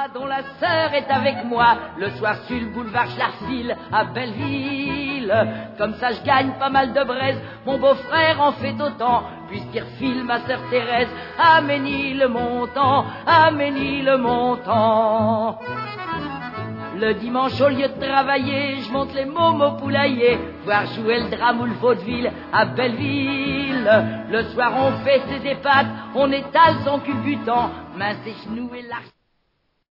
dont la sœur est avec moi, le soir sur le boulevard Schlarfil à Belleville. Comme ça je gagne pas mal de braise, mon beau-frère en fait autant, puisqu'il refile ma sœur Thérèse à Ménilmontant, à Ménilmontant. Le dimanche, au lieu de travailler, je monte les mômes au poulailler, voir jouer le drame ou le vaudeville à Belleville. Le soir, on fait ses épates, on étale son culbutant, mains et genoux et l'arche.